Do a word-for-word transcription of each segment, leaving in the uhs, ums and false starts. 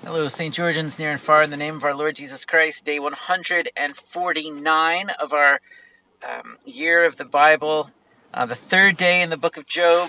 Hello, Saint Georgians near and far, in the name of our Lord Jesus Christ, day one hundred forty-nine of our um, year of the Bible, uh, the third day in the book of Job.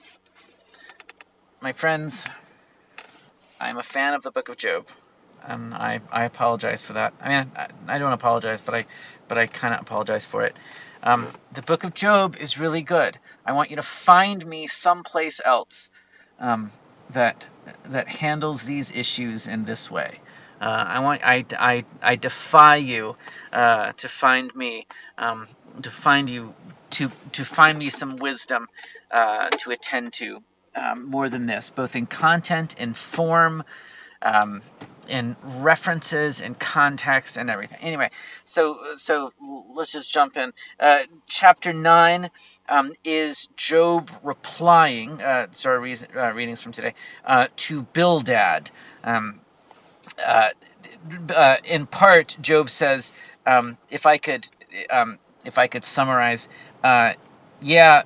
My friends, I'm a fan of the book of Job, and I, I apologize for that. I mean, I, I don't apologize, but I but I kind of apologize for it. Um, the book of Job is really good. I want you to find me someplace else um, that that handles these issues in this way. Uh, I want I, I, I defy you uh, to find me um, to find you to to find me some wisdom uh, to attend to um, more than this, both in content, in form, um, in references, in context, and everything. Anyway, so so let's just jump in. Uh, chapter nine um, is Job replying. Uh, sorry, reason, uh, readings from today uh, to Bildad. Um, uh, uh, in part, Job says, um, if I could, um, if I could summarize, uh, yeah,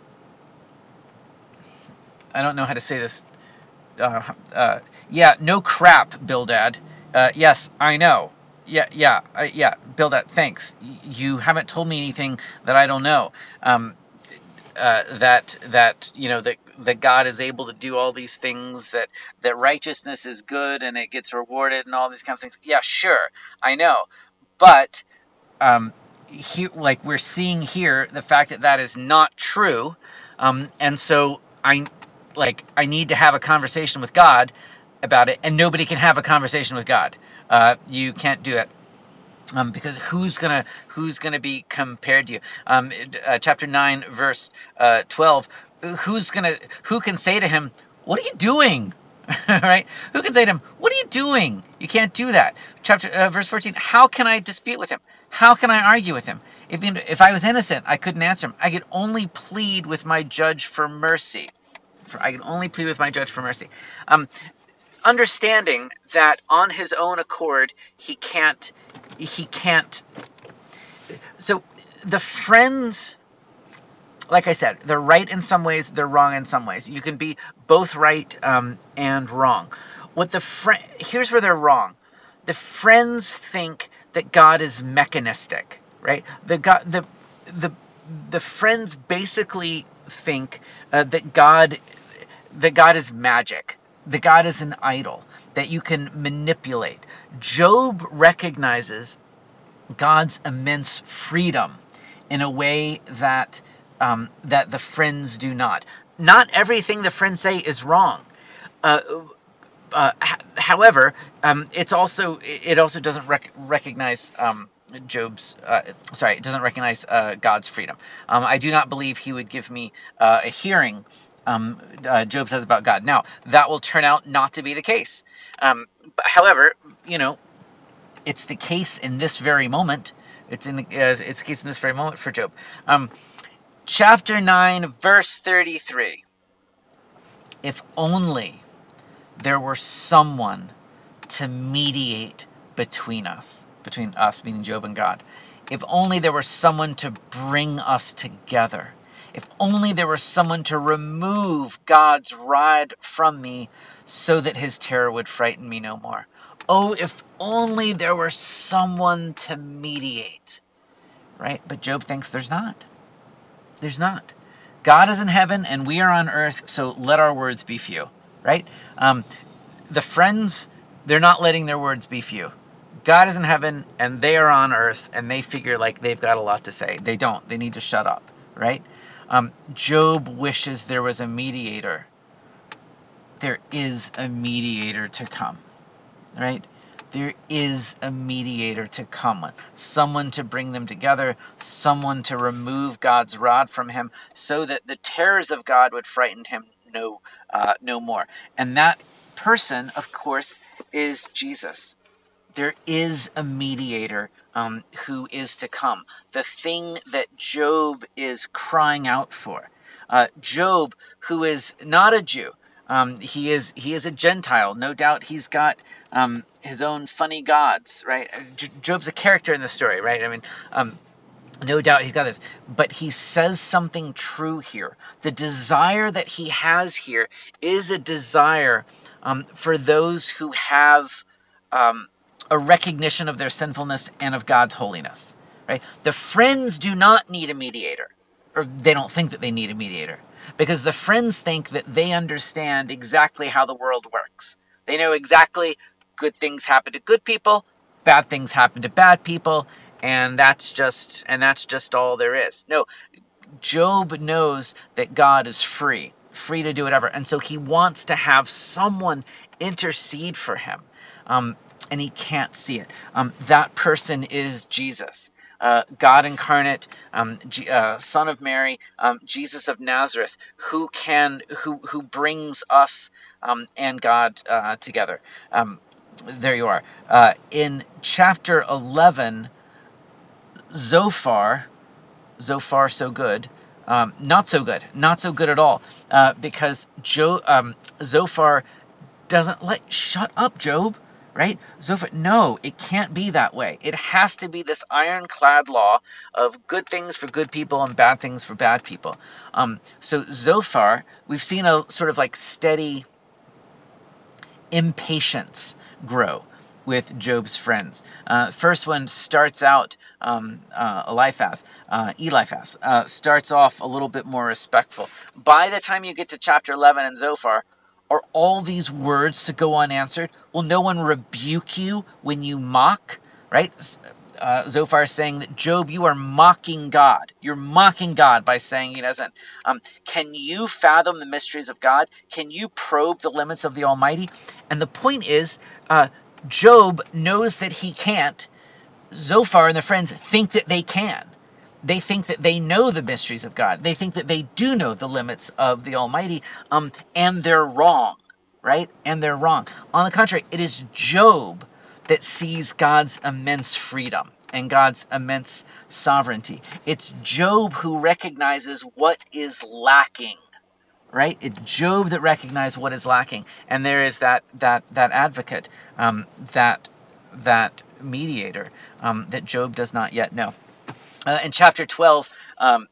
I don't know how to say this. Uh, uh, yeah, no crap, Bildad. Uh, yes, I know. Yeah, yeah, uh, yeah, Bildad. Thanks. Y- You haven't told me anything that I don't know. Um, uh, that that you know that that God is able to do all these things, that that righteousness is good and it gets rewarded and all these kinds of things. Yeah, sure, I know, but um, he, like we're seeing here, the fact that that is not true, um, and so I like I need to have a conversation with God about it, and nobody can have a conversation with God. Uh, you can't do it. Um, because who's gonna who's gonna be compared to you? Um, uh, chapter nine, verse uh, twelve. Who's gonna who can say to him, "What are you doing?" Right? Who can say to him, "What are you doing?" You can't do that. Chapter uh, verse fourteen. How can I dispute with him? How can I argue with him? If if I was innocent, I couldn't answer him. I could only plead with my judge for mercy. For, I can only plead with my judge for mercy. Um, understanding that on his own accord he can't he can't so the friends, like I said, they're right in some ways, they're wrong in some ways. You can be both right um, and wrong. What the fr- here's where they're wrong. The friends think that God is mechanistic, right? The God the the the friends basically think uh, that God that God is magic, that God is an idol, that you can manipulate. Job recognizes God's immense freedom in a way that um, that the friends do not. Not everything the friends say is wrong. Uh, uh, h- however, um, it's also it also doesn't rec- recognize um, Job's. Uh, sorry, it doesn't recognize uh, God's freedom. Um, I do not believe He would give me uh, a hearing. Um, uh, Job says about God. Now that will turn out not to be the case. Um, but, however, you know, it's the case in this very moment. It's in the, uh, it's the case in this very moment for Job. Um, chapter nine, verse thirty-three. If only there were someone to mediate between us, between us, meaning Job and God. If only there were someone to bring us together. If only there were someone to remove God's rod from me so that his terror would frighten me no more. Oh, if only there were someone to mediate, right? But Job thinks there's not. There's not. God is in heaven and we are on earth, so let our words be few, right? Um, the friends, they're not letting their words be few. God is in heaven and they are on earth and they figure like they've got a lot to say. They don't. They need to shut up, right? Um, Job wishes there was a mediator. There is a mediator to come, right? There is a mediator to come, someone to bring them together, someone to remove God's rod from him so that the terrors of God would frighten him no, uh, no more. And that person, of course, is Jesus. There is a mediator um, who is to come. The thing that Job is crying out for. Uh, Job, who is not a Jew, um, he is he is a Gentile. No doubt he's got um, his own funny gods, right? J- Job's a character in the story, right? I mean, um, no doubt he's got this. But he says something true here. The desire that he has here is a desire um, for those who have um, a recognition of their sinfulness and of God's holiness. Right? The friends do not need a mediator, or they don't think that they need a mediator, because the friends think that they understand exactly how the world works. They know exactly good things happen to good people, bad things happen to bad people, and that's just and that's just all there is. No, Job knows that God is free, free to do whatever. And so he wants to have someone intercede for him. Um, and he can't see it. Um, that person is Jesus. Uh, God incarnate, um, G- uh, Son of Mary, um, Jesus of Nazareth, who can, who who brings us um, and God uh, together. Um, there you are. Uh, in chapter eleven, Zophar, so far so good. Um, not so good, not so good at all, uh, because Job, um, Zophar doesn't let. Shut up, Job. Right? Zophar. No, it can't be that way. It has to be this ironclad law of good things for good people and bad things for bad people. Um, so Zophar, we've seen a sort of like steady impatience grow with Job's friends. Uh, first one starts out, um, uh, Eliphaz, uh, Eliphaz, uh, starts off a little bit more respectful. By the time you get to chapter eleven in Zophar, are all these words to go unanswered? Will no one rebuke you when you mock? Right? Uh, Zophar is saying that, Job, you are mocking God. You're mocking God by saying he doesn't. Um, can you fathom the mysteries of God? Can you probe the limits of the Almighty? And the point is, uh, Job knows that he can't. Zophar and the friends think that they can. They think that they know the mysteries of God. They think that they do know the limits of the Almighty, um, and they're wrong, right? And they're wrong. On the contrary, it is Job that sees God's immense freedom and God's immense sovereignty. It's Job who recognizes what is lacking, right? It's Job that recognizes what is lacking, and there is that that that advocate, um, that that mediator, um, that Job does not yet know. Uh, in chapter twelve, um,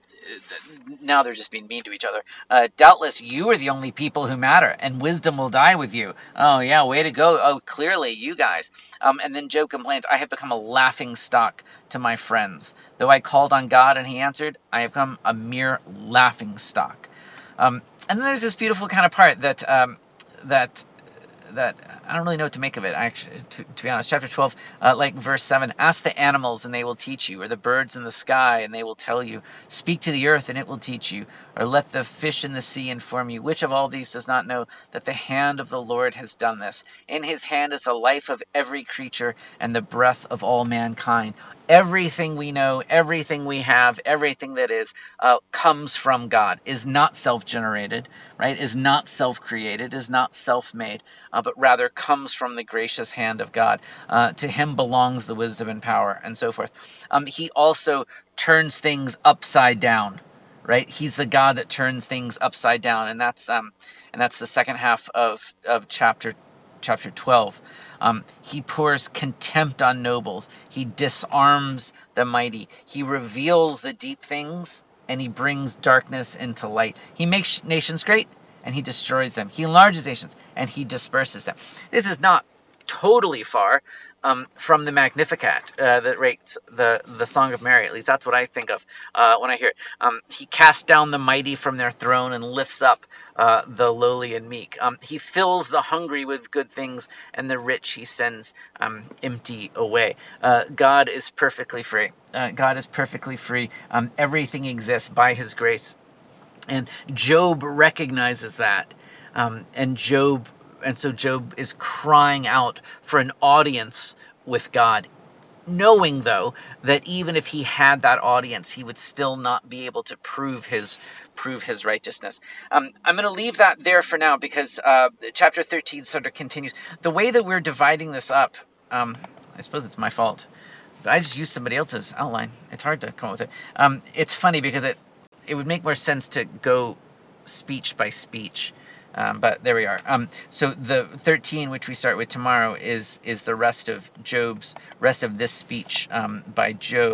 now they're just being mean to each other. Uh, Doubtless you are the only people who matter, and wisdom will die with you. Oh, yeah, way to go. Oh, clearly, you guys. Um, and then Job complains, I have become a laughing stock to my friends. Though I called on God and he answered, I have become a mere laughing stock. Um, and then there's this beautiful kind of part that um, that that I don't really know what to make of it. Actually, to, to be honest, chapter twelve, uh, like verse seven, ask the animals and they will teach you, or the birds in the sky and they will tell you. Speak to the earth and it will teach you, or let the fish in the sea inform you. Which of all these does not know that the hand of the Lord has done this? In his hand is the life of every creature and the breath of all mankind. Everything we know, everything we have, everything that is, uh, comes from God, is not self-generated, right? Is not self-created, is not self-made, uh, but rather comes from the gracious hand of God. Uh, to him belongs the wisdom and power, and so forth. Um, he also turns things upside down, right? He's the God that turns things upside down, and that's um, and that's the second half of of chapter chapter twelve. Um, he pours contempt on nobles. He disarms the mighty. He reveals the deep things, and he brings darkness into light. He makes nations great, and he destroys them. He enlarges nations, and he disperses them. This is not totally far um, from the Magnificat uh, that rates the the Song of Mary. At least that's what I think of uh, when I hear it. Um, he casts down the mighty from their throne and lifts up uh, the lowly and meek. Um, he fills the hungry with good things, and the rich he sends um, empty away. Uh, God is perfectly free. Uh, God is perfectly free. Um, everything exists by his grace. And Job recognizes that. Um, and Job, and so Job is crying out for an audience with God, knowing though that even if he had that audience, he would still not be able to prove his prove his righteousness. Um, I'm going to leave that there for now because uh, chapter thirteen sort of continues. The way that we're dividing this up, um, I suppose it's my fault, but I just used somebody else's outline. It's hard to come up with it. Um, it's funny because it it would make more sense to go speech by speech. Um, but there we are. Um, so the thirteen, which we start with tomorrow, is is the rest of Job's rest of this speech um, by Job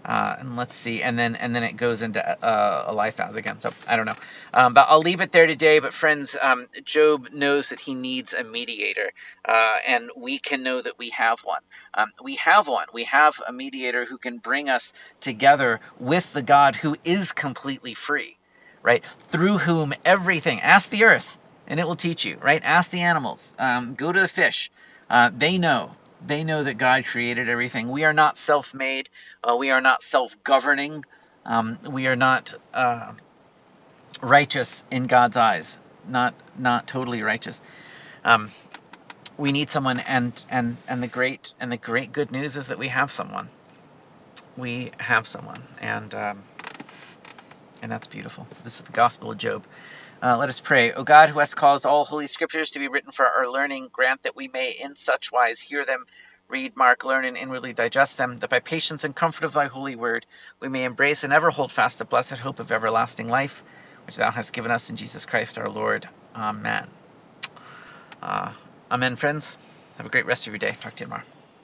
Uh, and let's see, and then and then it goes into uh, Eliphaz again. So I don't know, um, but I'll leave it there today. But friends, um, Job knows that he needs a mediator, uh, and we can know that we have one. Um, we have one. We have a mediator who can bring us together with the God who is completely free, right? Through whom everything. Ask the earth, and it will teach you, right? Ask the animals. Um, go to the fish. Uh, they know. They know that God created everything. We are not self-made. Uh, we are not self-governing. Um, we are not uh, righteous in God's eyes. Not not totally righteous. Um, we need someone, and and and the great and the great good news is that we have someone. We have someone, and um, and that's beautiful. This is the Gospel of Job. Uh, let us pray. O God, who hast caused all holy scriptures to be written for our learning, grant that we may in such wise hear them, read, mark, learn, and inwardly digest them, that by patience and comfort of thy holy word we may embrace and ever hold fast the blessed hope of everlasting life, which thou hast given us in Jesus Christ our Lord. Amen. Uh, amen, friends. Have a great rest of your day. Talk to you tomorrow.